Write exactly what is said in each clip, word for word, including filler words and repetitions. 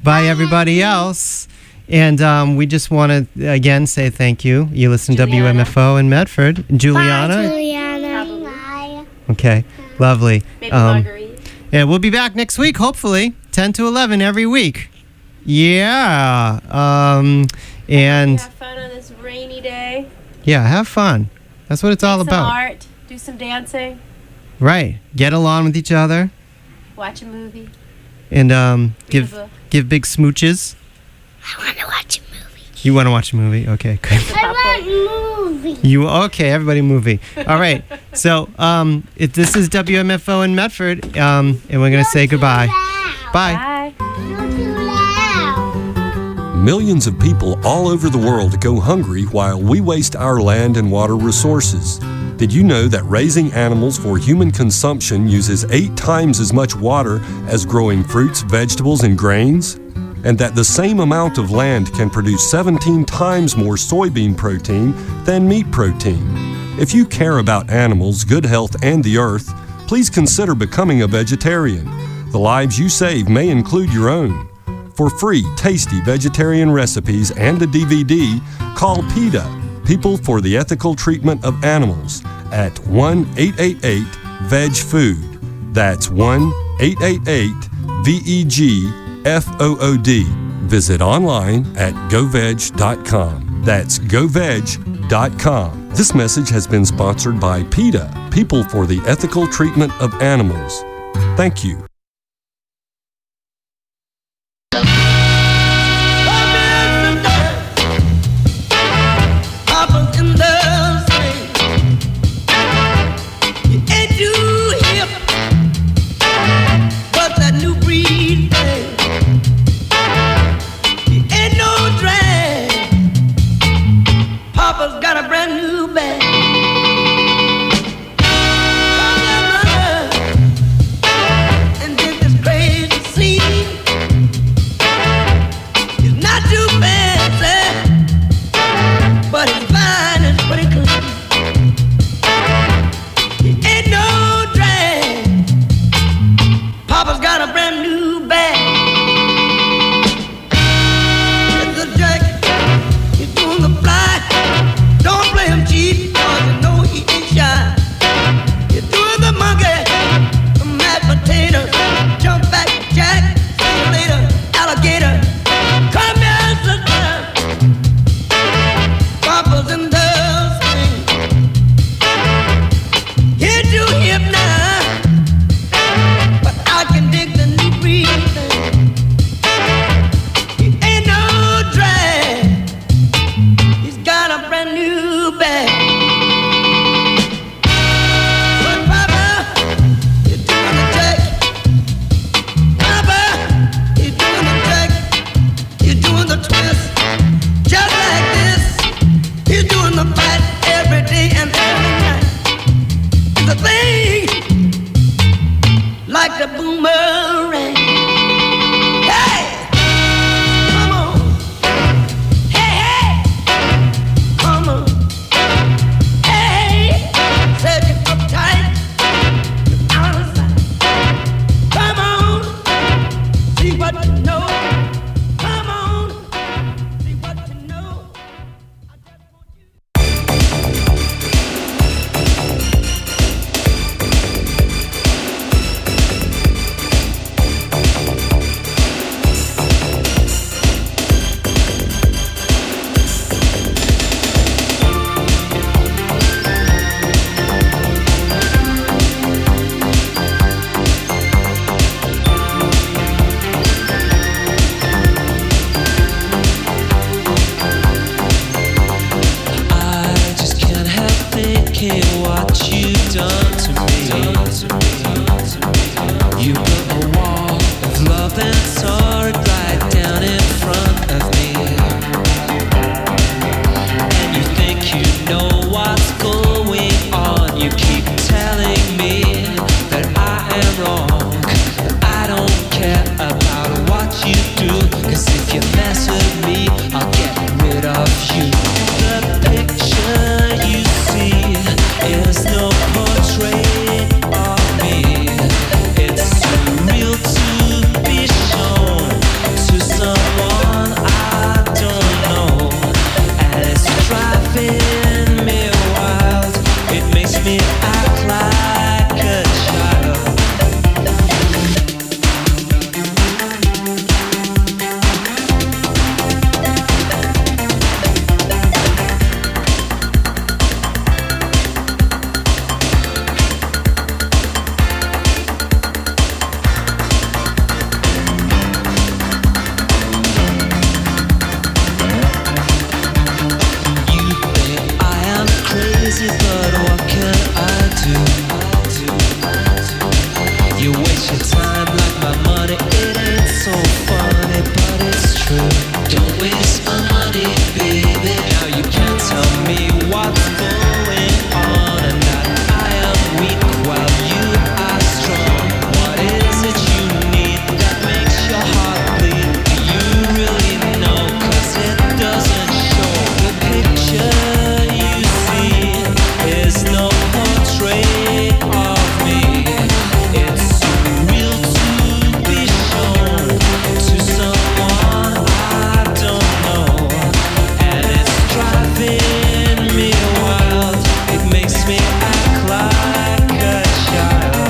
by everybody else. And um, we just want to, again, say thank you. You listen to W M F O in Medford. Juliana? Bye, Juliana. Bye. Okay, lovely. Maybe Um, Marguerite. yeah, we'll be back next week, hopefully, ten to eleven every week. Yeah. Um, and, Have fun on this rainy day. yeah, have fun. That's what it's all Make about. some art. Do some dancing. Right. Get along with each other. Watch a movie. And um, Read a give book. give big smooches. I want to watch a movie. You want to watch a movie? Okay, good. I want a movie. You okay? Everybody, movie. All right. So, um, it, this is W M F O in Medford, um, and we're gonna say goodbye. Bye. Bye. Not too loud. Millions of people all over the world go hungry while we waste our land and water resources. Did you know that raising animals for human consumption uses eight times as much water as growing fruits, vegetables, and grains? And that the same amount of land can produce seventeen times more soybean protein than meat protein? If you care about animals, good health, and the earth, please consider becoming a vegetarian. The lives you save may include your own. For free, tasty vegetarian recipes and a D V D, call PETA, People for the Ethical Treatment of Animals, at one eight eight eight veg food. That's one eight eight eight V E G F O O D. Visit online at go veg dot com. That's go veg dot com. This message has been sponsored by PETA, People for the Ethical Treatment of Animals. Thank you. Don't play him cheap. driving me wild. It makes me act like a child. But what can I do? You waste your time like my money. It ain't so funny, but it's true. Don't waste my money, baby. Now you can't tell me what's going on, and that I am weak while you are strong. What is it you need that makes your heart bleed? Do you really know? 'Cause it doesn't show. The picture you see is no portrait of me. It's too real to be shown to someone I don't know, and it's driving me wild. It makes me act like a child.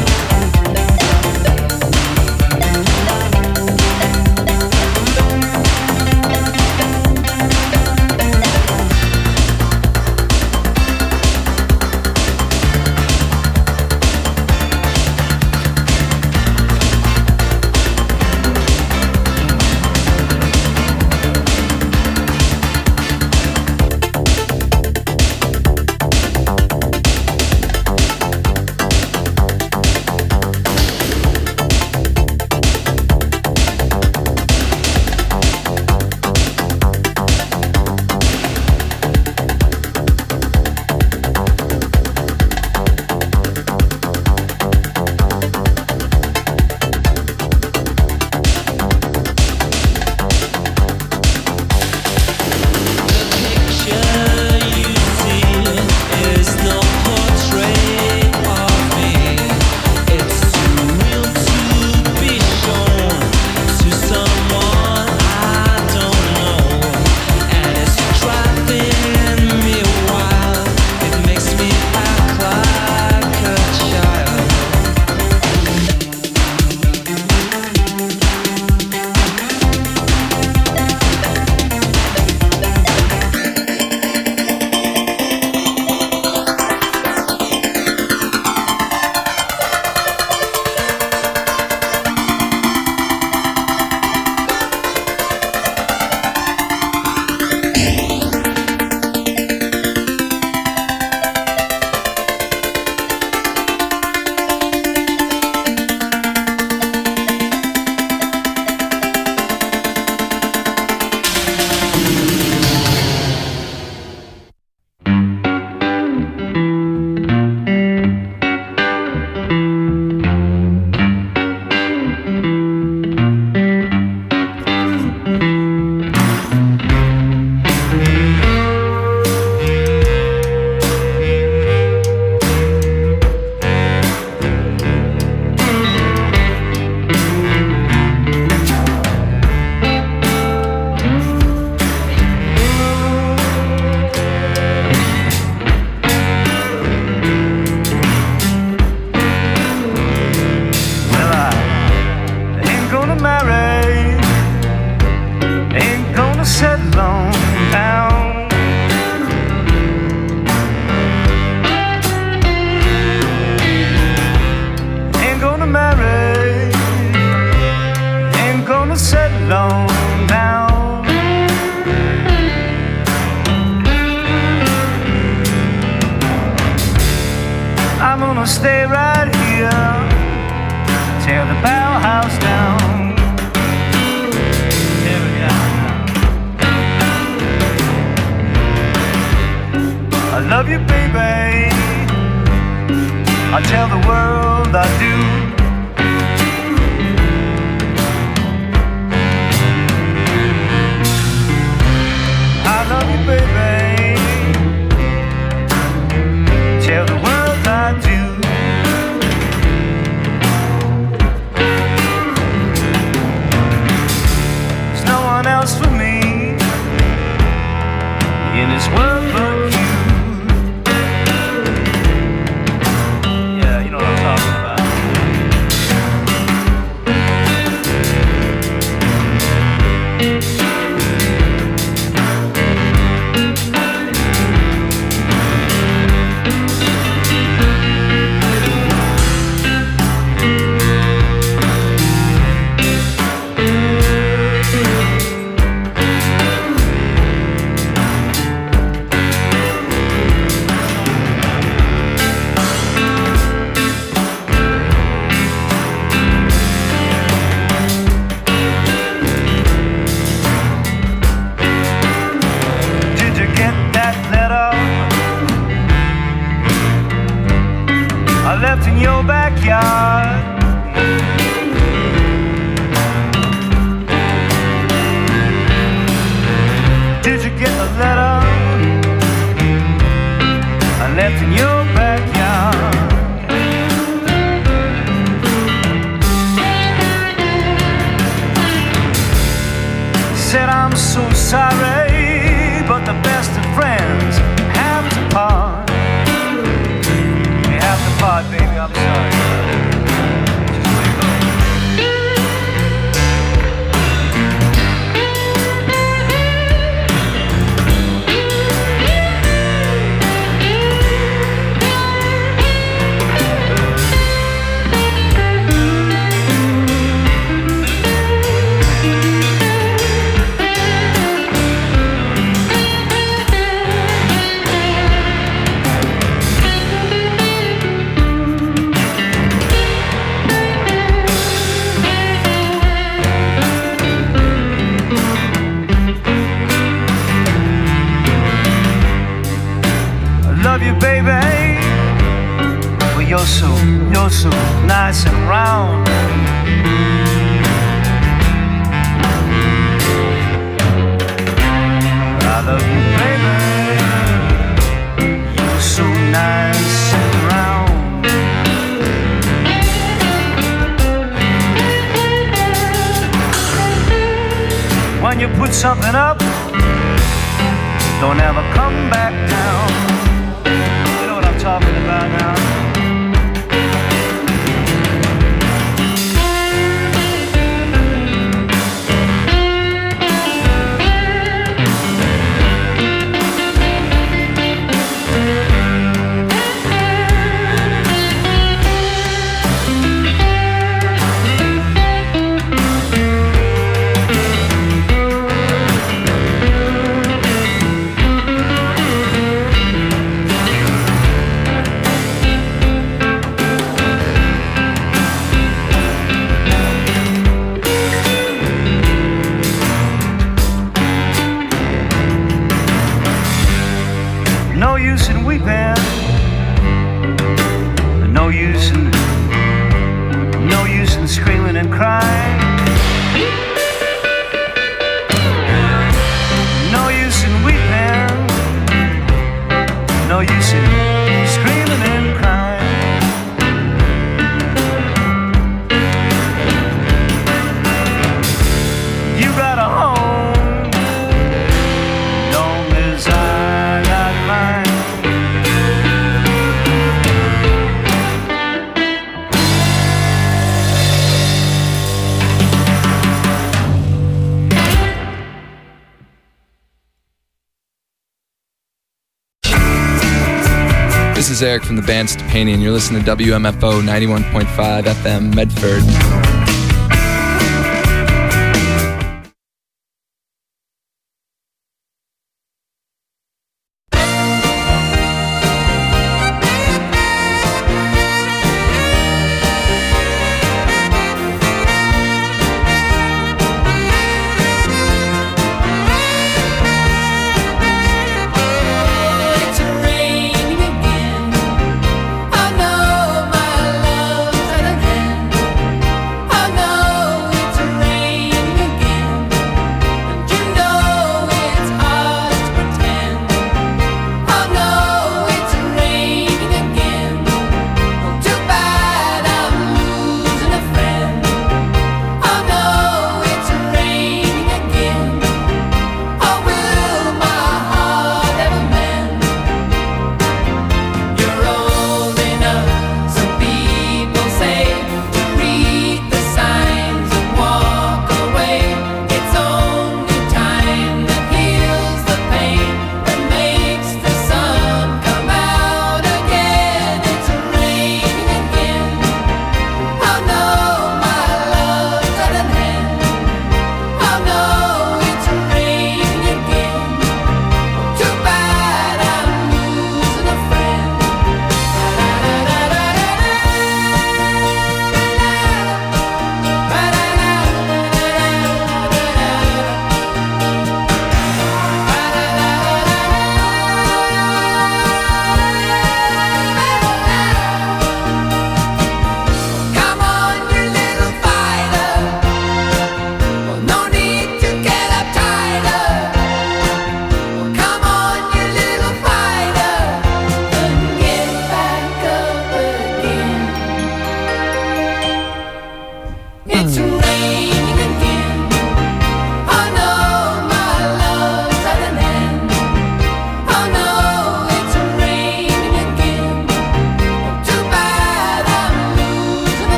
Stay right here, tear the Bauhaus down. Tear it down. I love you, baby. I tell the world I do. I love you, baby. Tell the world I do. There's no one else for me in this world but you. your backyard. Did you get the letter I left in your backyard? Said I'm so sorry, but the best of friends have to part. We have to part, baby, I'm sorry. Just let go. Love you, baby. Well, you're so, you're so nice and round. I love you, baby. You're so nice and round. When you put something up, don't ever come back down. Talking about now. No use in weeping, no use in, no use in screaming and crying. No use in weeping, no use in screaming and crying. You got a home, long as I got mine. This is Eric from the band Stupani, and you're listening to W M F O ninety-one point five F M Medford. I know my love's at an end.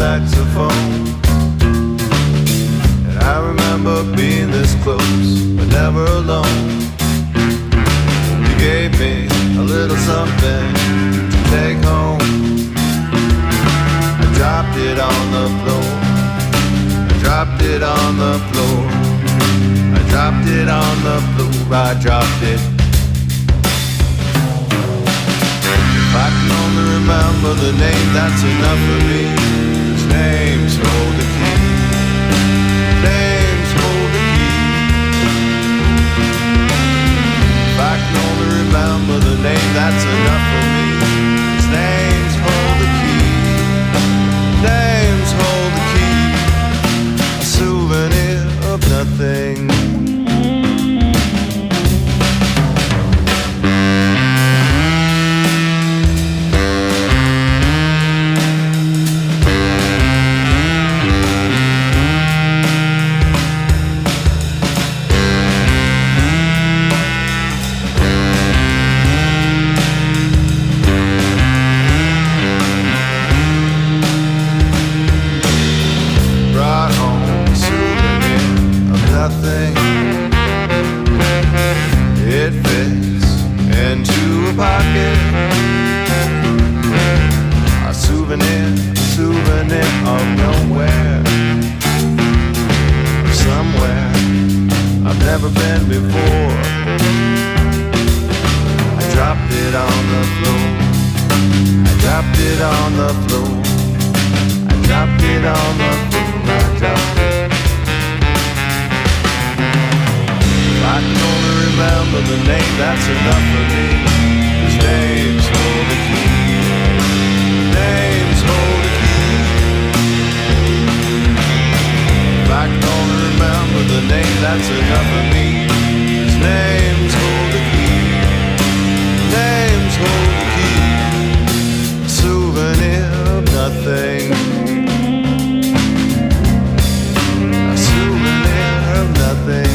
saxophone. And I remember being this close, but never alone. You gave me a little something to take home. I dropped it on the floor. I dropped it on the floor. I dropped it on the floor. I dropped it. If I can only remember the name, that's enough for me. His name's hold the key. Name's hold the key. If I can only remember the name, that's enough for me. His name's hold the key. Name's hold the key. A souvenir of nothing. Nothing. It fits into a pocket. A souvenir, a souvenir of nowhere, of somewhere I've never been before. I dropped it on the floor. I dropped it on the floor. I dropped it on the floor. I dropped it. I can only remember the name, that's enough for me. His name's hold the key. Name's hold the key. If I can only remember the name, that's enough for me. His name's hold the key. Name's hold the key. A souvenir of nothing. A souvenir of nothing.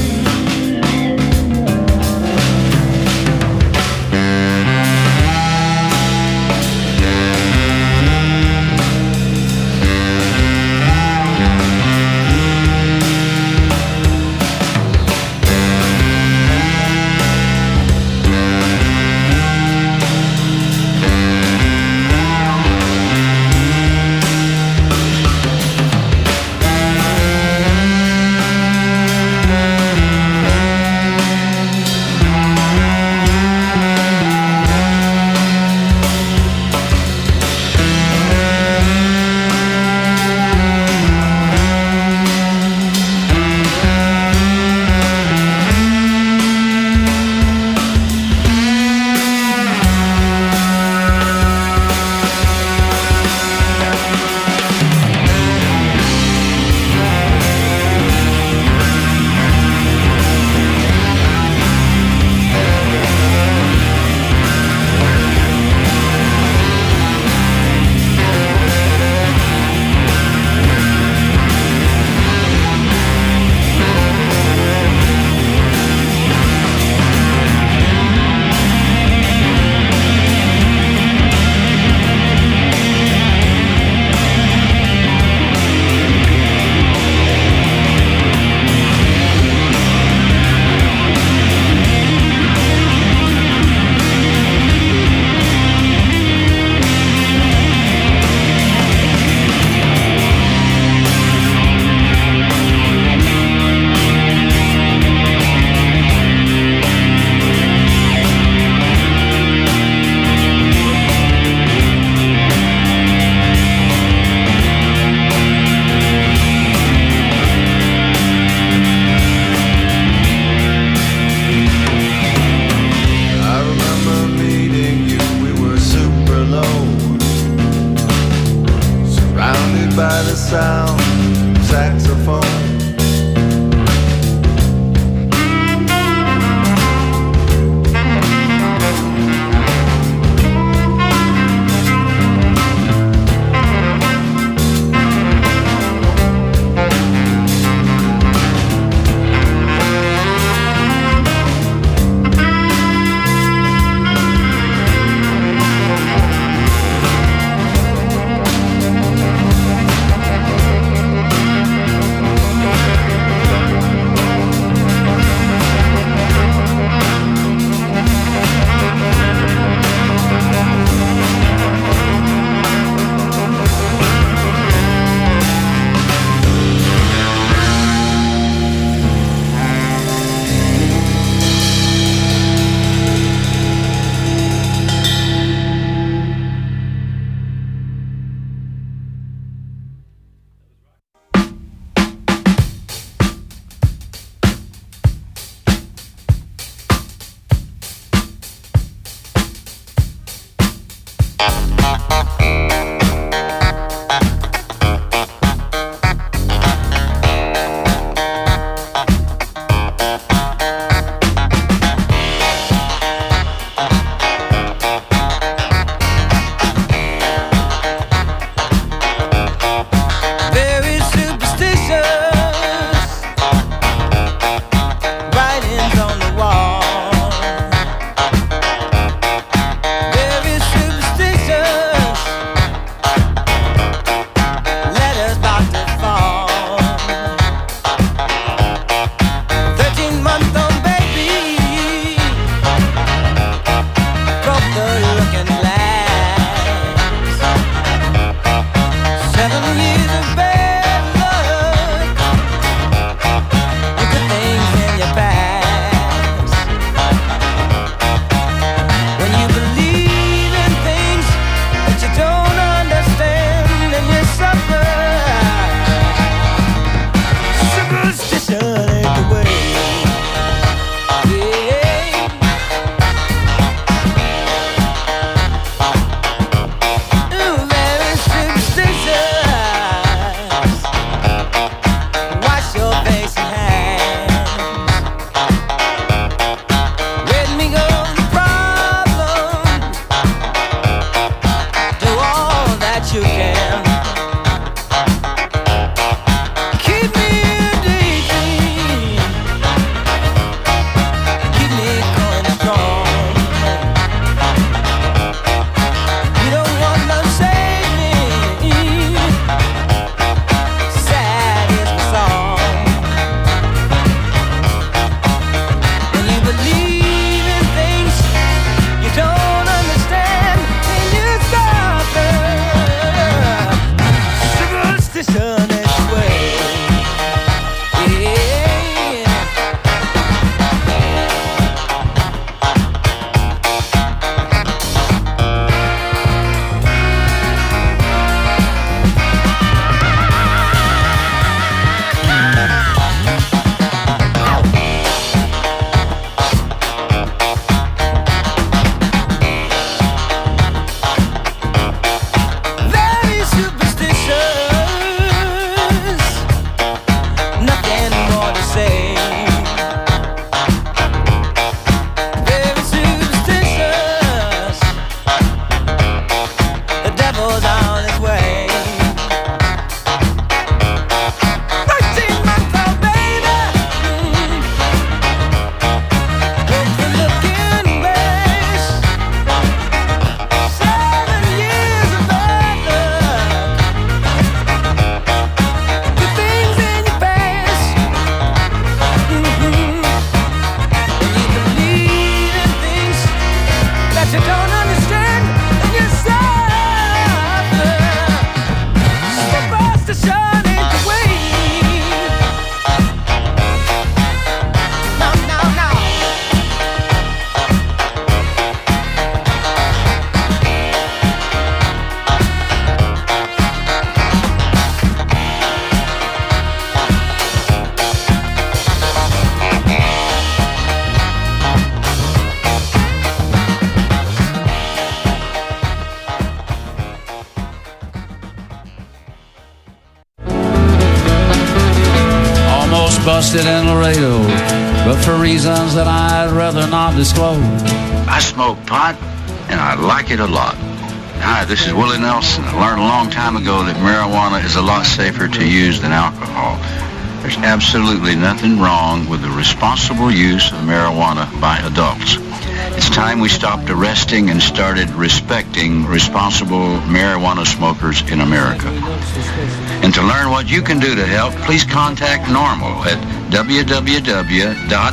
busted in Laredo, but for reasons that I'd rather not disclose. I smoke pot, and I like it a lot. Hi, this is Willie Nelson. I learned a long time ago that marijuana is a lot safer to use than alcohol. There's absolutely nothing wrong with the responsible use of marijuana by adults. It's time we stopped arresting and started respecting responsible marijuana smokers in America. And to learn what you can do to help, please contact NORML at w w w dot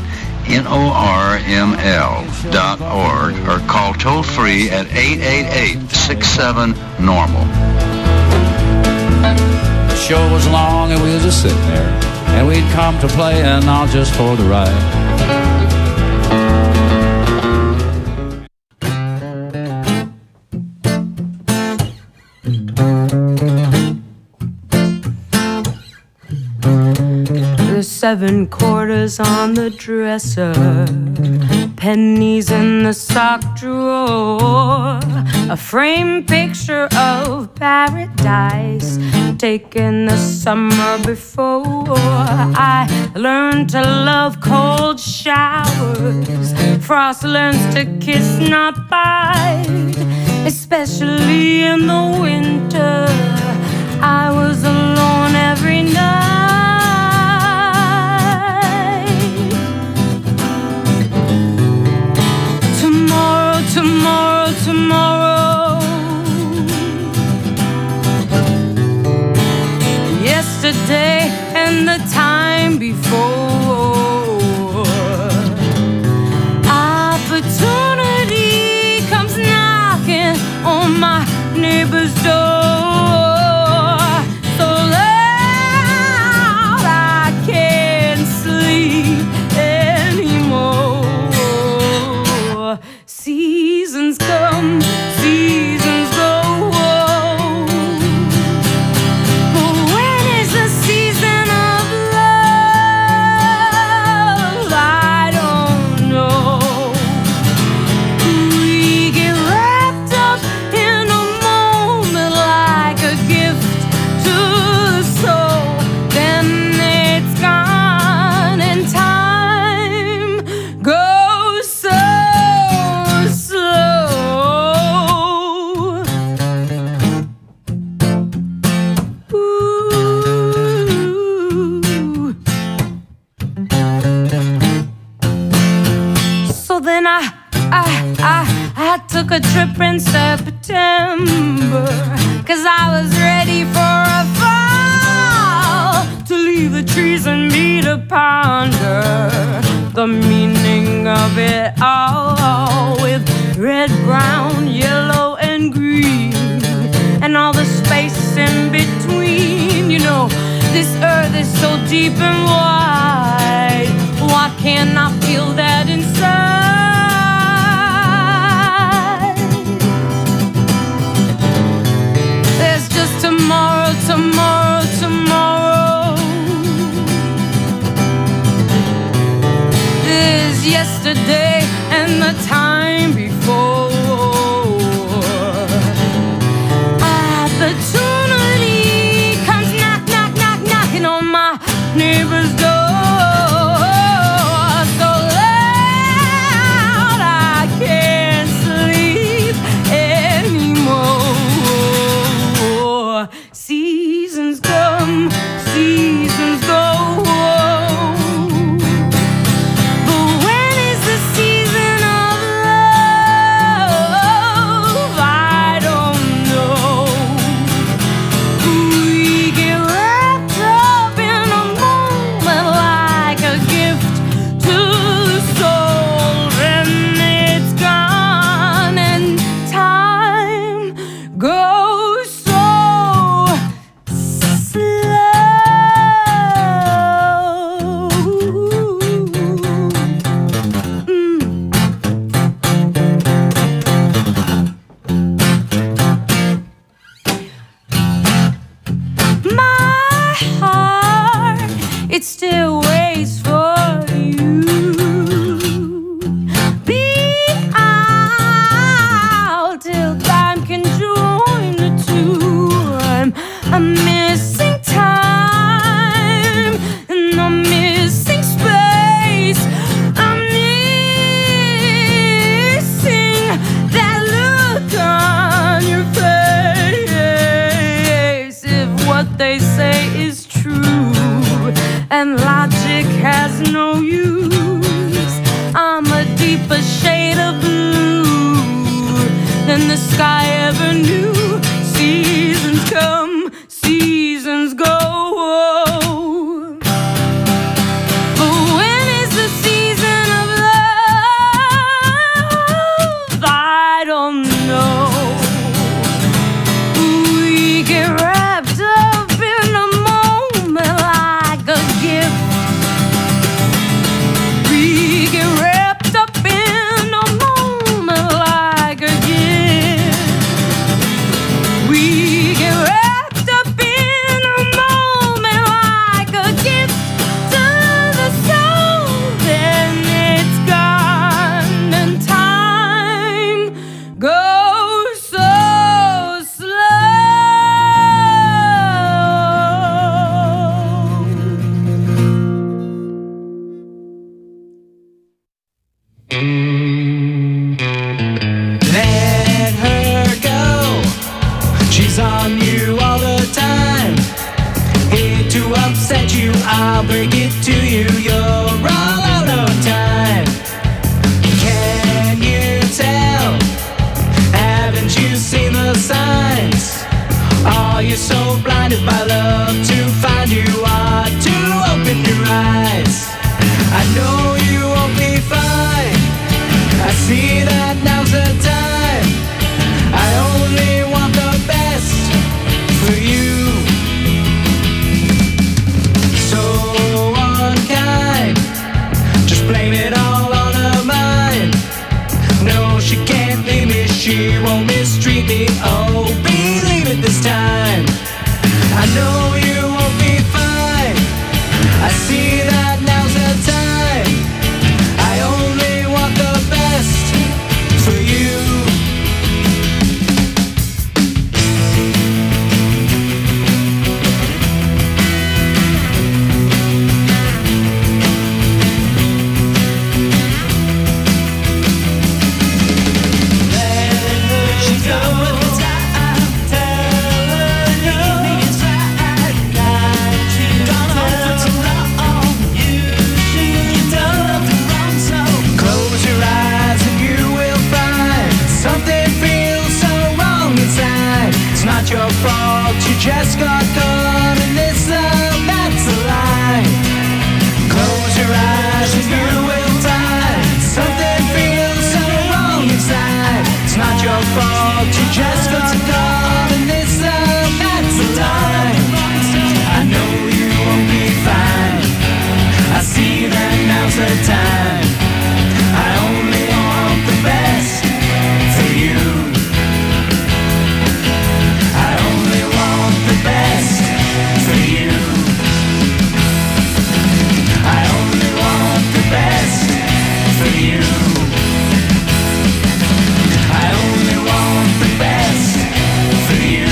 norml dot org or call toll-free at eight eight eight, six seven, normal. The show was long and we was just sitting there, and we'd come to play and not just for the ride. Seven quarters on the dresser, pennies in the sock drawer, a framed picture of paradise taken the summer before. I learned to love cold showers. Frost learns to kiss, not bite, especially in the winter. I was alone every night. Tomorrow, tomorrow. Yesterday and the time before. Opportunity comes knocking on my neighbor's door. So loud I can't sleep anymore. Seasons come, seasons go. But when is the season of love? I don't know. We get wrapped up in a moment like a gift to the soul. Then it's gone and time goes so slow. Ooh. So then I, I, I, I took a trip in September, 'cause I was ready for a fall, to leave the trees and me to ponder the meaning of it all, with red, brown, yellow, and green, and all the space in between. You know, this earth is so deep and wide. Why can't I feel that inside? There's just tomorrow, tomorrow, tomorrow. There's yesterday and the time before. Opportunity comes knock, knock, knock, knocking on my neighbor's door. So loud I can't sleep anymore. Seasons come, seasons go. But when is the season of love? I don't know. We get wrapped up in a moment like a gift to the soul. Then it's gone and time goes so slow. Mm. My heart, it still waits for you. Be out till time can join the two. I'm, I'm missing time, and I'm missing and logic has no use. I'm a deeper shade of blue than the sky ever knew. Seasons come, seasons go. But when is the season of love? I don't know. We get wrapped up in a moment like a gift. We get wrapped up in a moment like a gift. We get wrapped up in a moment like a gift to the soul. Then it's gone and time goes so slow. Let her go. She's on you all the time. Hate to upset you, I'll break it to you. You're all out of time. Can you tell? Haven't you seen the signs? Are you so blinded by love to find you are to open your eyes? I know you won't be fine. I see that now's the time. I only want the best for you. So unkind, just blame it all on her mind. No, she can't leave me, she won't mistreat me. Oh, believe it this time. I know you won't be fine. I see that now's the time. I only want the best for you. She's done with the time. Tell her evening is right. She's gone on for too long. You've done nothing wrong, so close your eyes and you will find something feels so wrong inside. It's not your fault, you just got caught in this love, that's a lie. Close your eyes and you will find something feels so wrong inside. It's not your fault, you just got caught in this love, that's a lie. I know you won't be fine. I see that now's the time. I only want the best for you. I only want the best for you. I only want the best for you. I only want the best for you.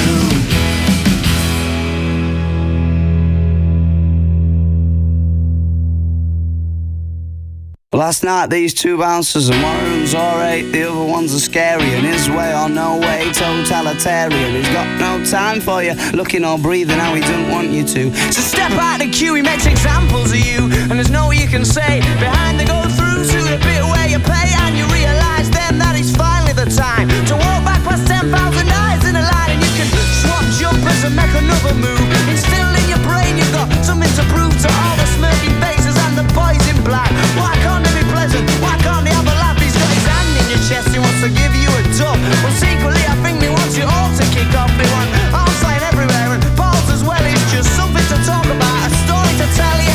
Last night these two bouncers and one of them's alright, the other one's a scary, and his way or no way, totalitarian. He's got no time for you, looking or breathing how he doesn't want you to. So step out the queue, he makes examples of you, and there's no you can say. Behind the go through to the bit where you pay, and you realise then that it's finally the time to walk back past ten thousand eyes in a line, and you can swap jumpers and make another move. Instilled in your brain you've got something to prove to all the smirking faces and the boys in black. Why can't they be pleasant? Why can't they have a laugh? He's got his hand in your chest, he wants to give you a tub. Well, secretly I think he wants you all to kick off. They want arms flying everywhere and balls as well. It's just something to talk about, a story to tell ya.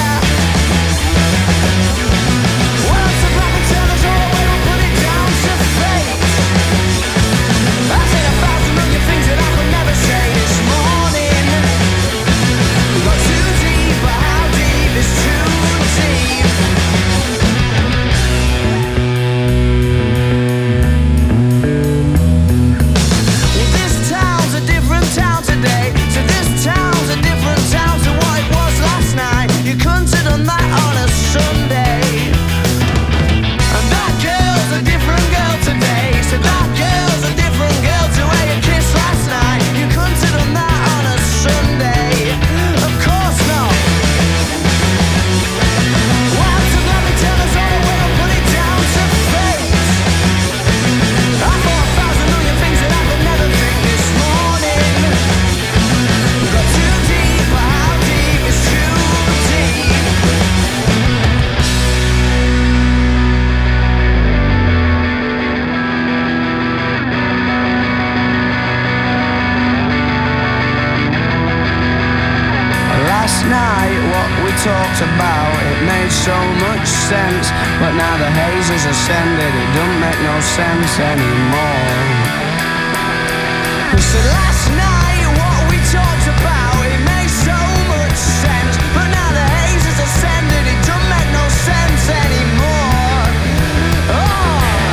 Well, it's a black and turn us all away, we'll put it down to fate. I said a thousand million things that I could never say this morning. last night what we talked about, it made so much sense. But now the haze has ascended, it don't make no sense anymore. We said last night what we talked about, it made so much sense. But now the haze has ascended, it don't make no sense anymore. Oh.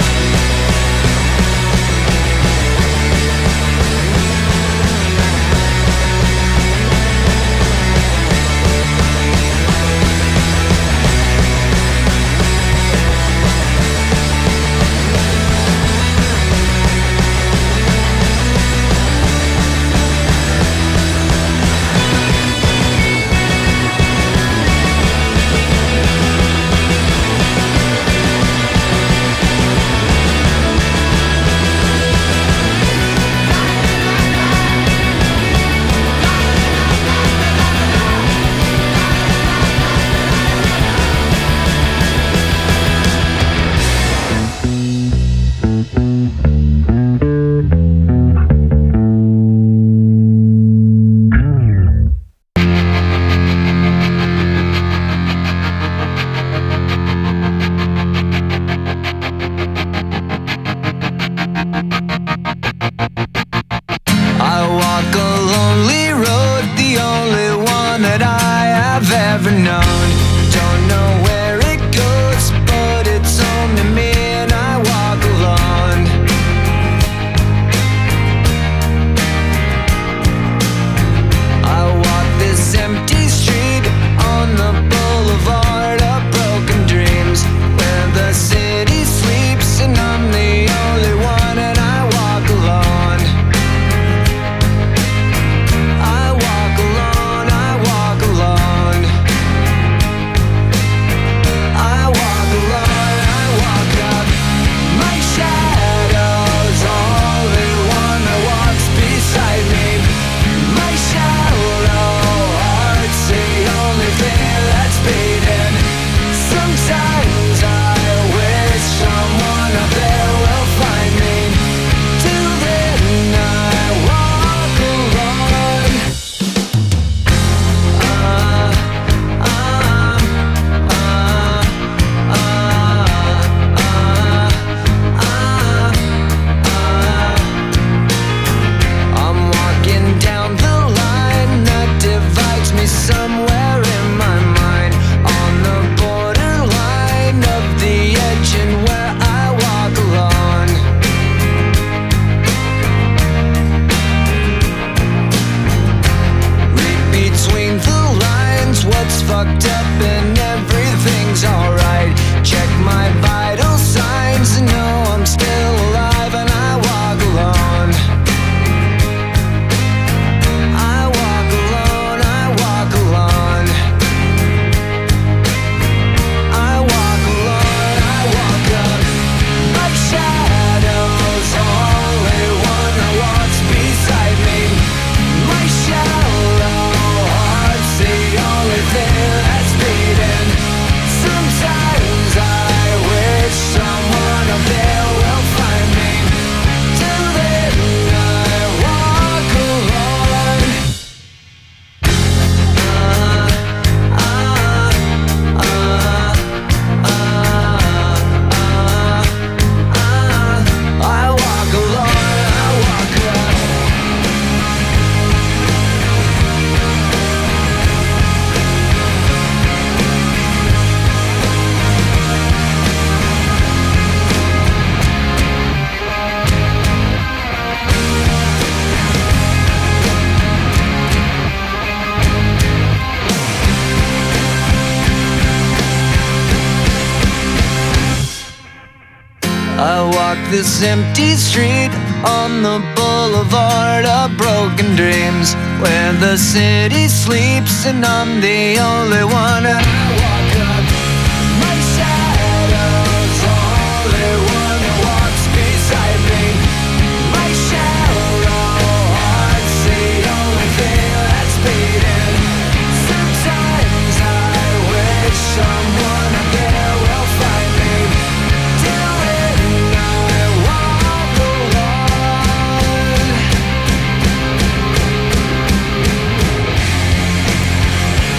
this empty street on the boulevard of broken dreams, where the city sleeps and I'm the only one. And I walk up, my shadow's the only one that walks beside me. My shallow heart's the only thing that's beating. Sometimes I wish someone up there will find me. Till then I walk alone.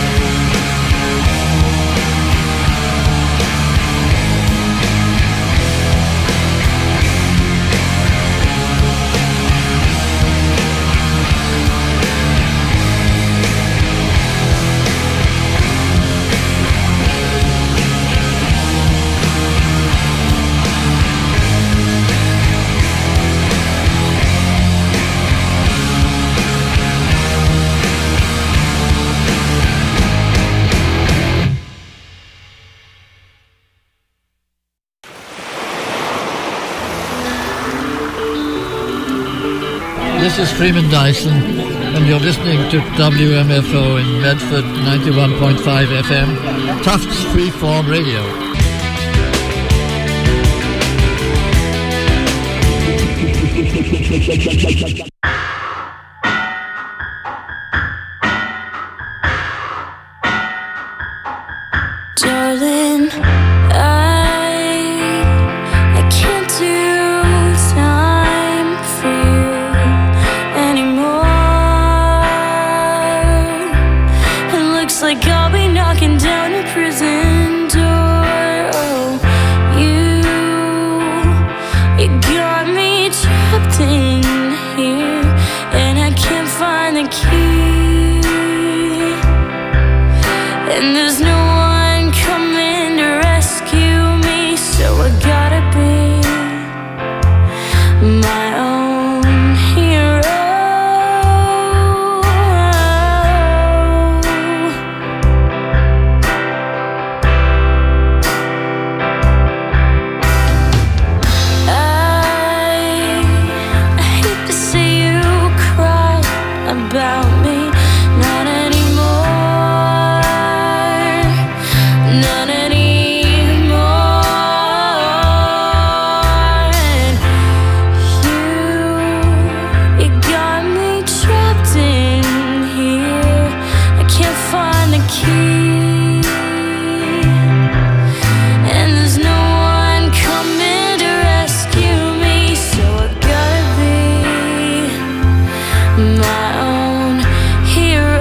this is Freeman Dyson, and you're listening to W M F O in Medford, ninety-one point five F M, Tufts Freeform Radio. Darling, I I can't do time for you anymore. It looks like I'll be knocking down a prison door. Oh, you, you got me trapped in here, and I can't find the key. And there's no one coming to rescue me, so I gotta be my own hero. I, I hate to see you cry about me, not anymore. Not anymore. And you, you got me trapped in here. I can't find the key, and there's no one coming to rescue me, so I gotta be my own hero.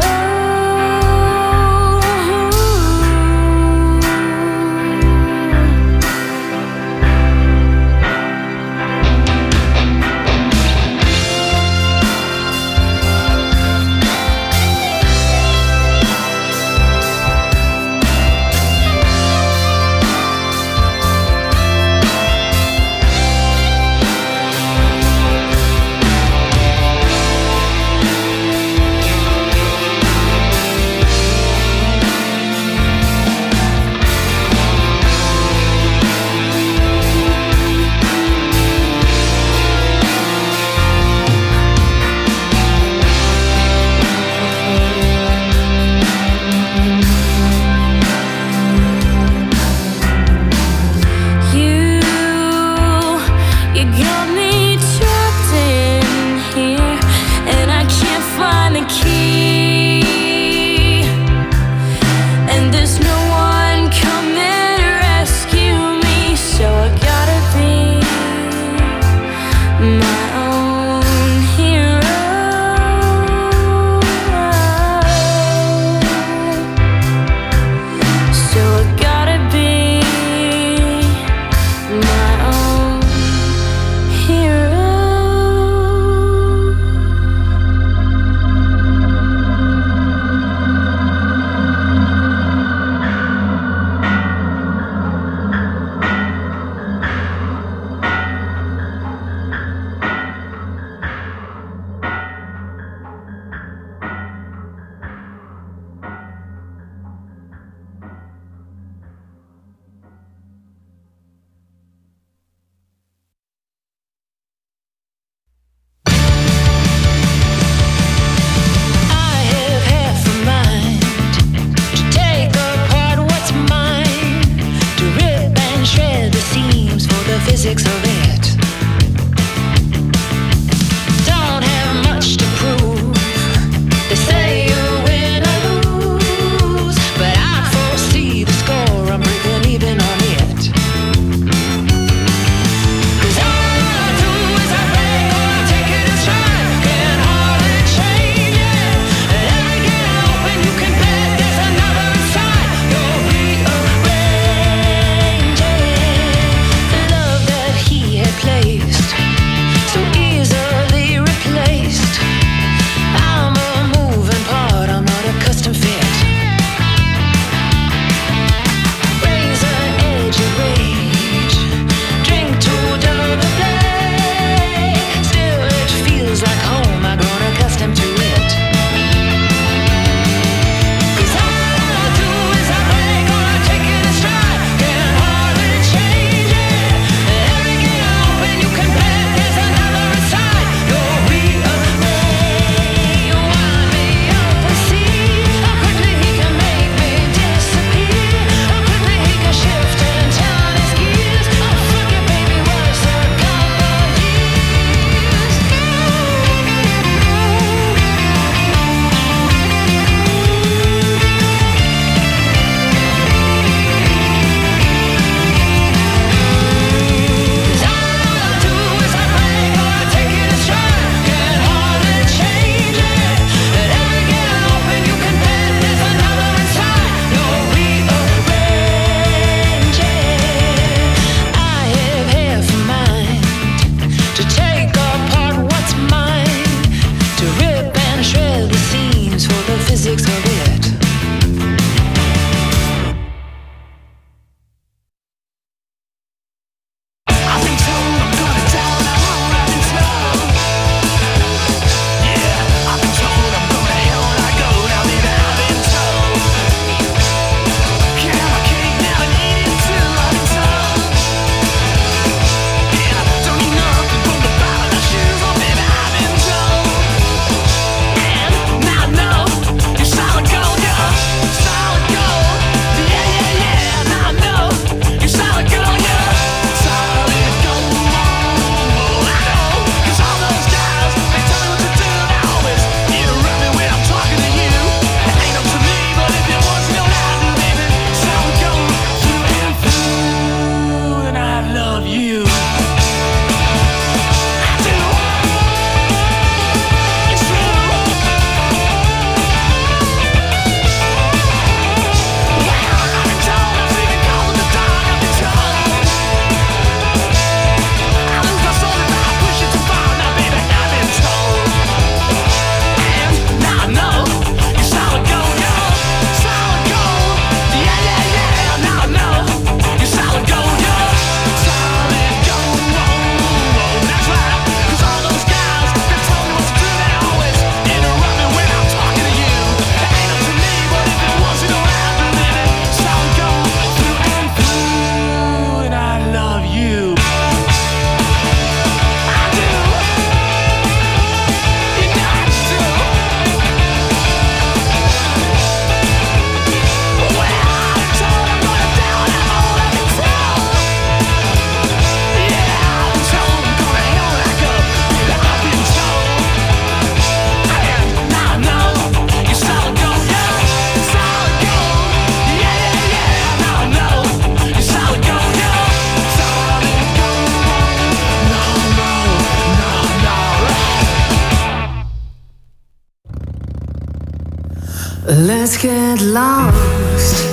Let's get lost.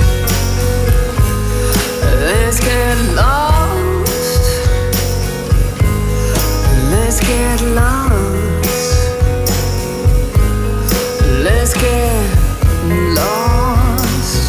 Let's get lost. Let's get lost. Let's get lost.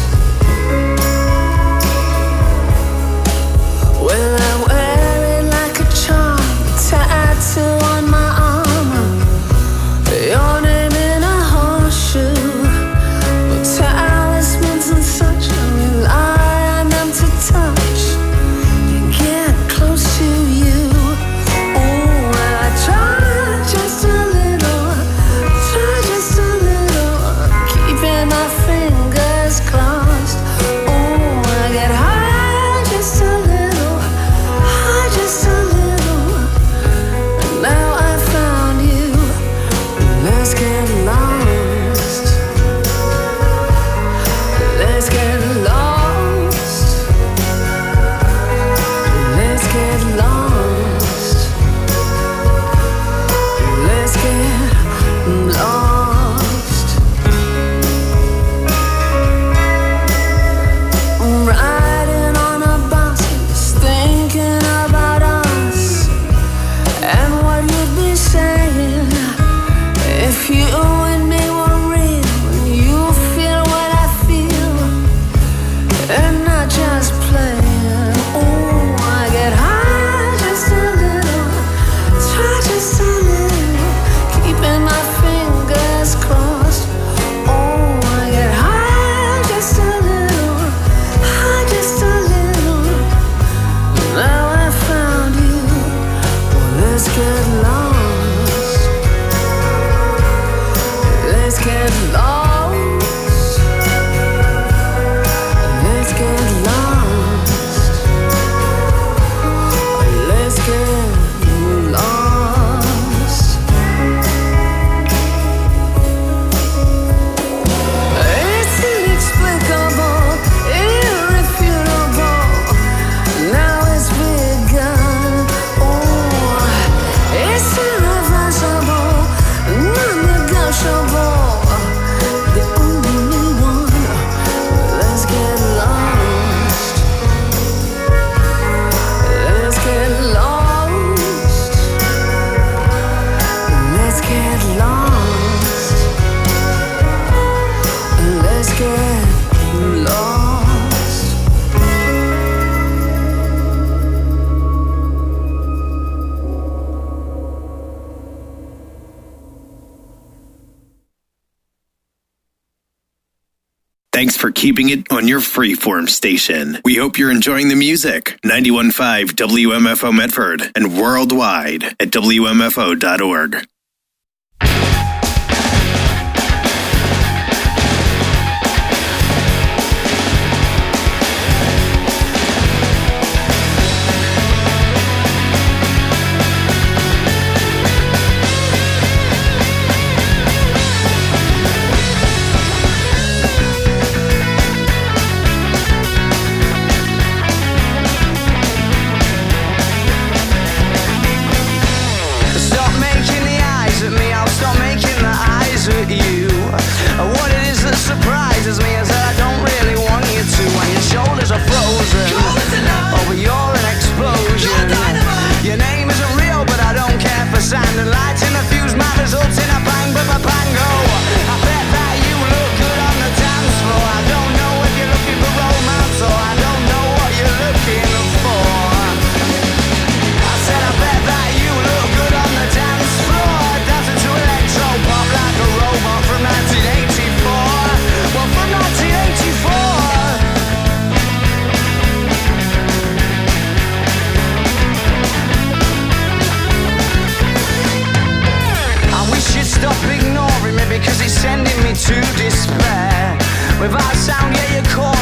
Well, I wear it like a charm, tattoo on my armor. Your name in a horseshoe. Talismans and such, I rely on them to touch and get close to you. Oh, I try just a little, try just a little, keeping my fingers crossed. Oh, I get high just a little, high just a little, and now I found you. Let's get lost. Let's get lost. Let's get lost. Let's get lost. I'm riding on a bus, just thinking about us and what you'd be saying if you and me were real and you feel what I feel and not just playing. Oh, I get high just a little, try just a little, keeping my fingers crossed. Oh, I get high just a little, high just a little. Now I found you. Well, let's get lost. Let's get lost. Let's get lost. Let's get lost. It's inexplicable, irrefutable. Now it's begun. Oh, it's irreversible, non-negotiable. The only one. Let's get lost. Let's get lost. Let's get lost. Let's get lost. Thanks for keeping it on your freeform station. We hope you're enjoying the music. ninety-one point five W M F O Medford and worldwide at W M F O dot org. Stop making the eyes at me, I'll stop making the eyes at you. What it is that surprises me is that I don't really want you to. When your shoulders are frozen, oh, but you're an explosion. Your name isn't real, but I don't care for sand and lights in the fuse. My results in a bang, but a pango. I bet that you look good on the dance floor. I don't know if you're looking for romance or I don't know what you're looking for. I said I bet that you look good on the dance floor, dancing to electro pop like a robot from nineteen eighty-four. Well, from nineteen eighty-four. I wish you'd stop ignoring me because it's sending me to despair. Without sound, yeah, you call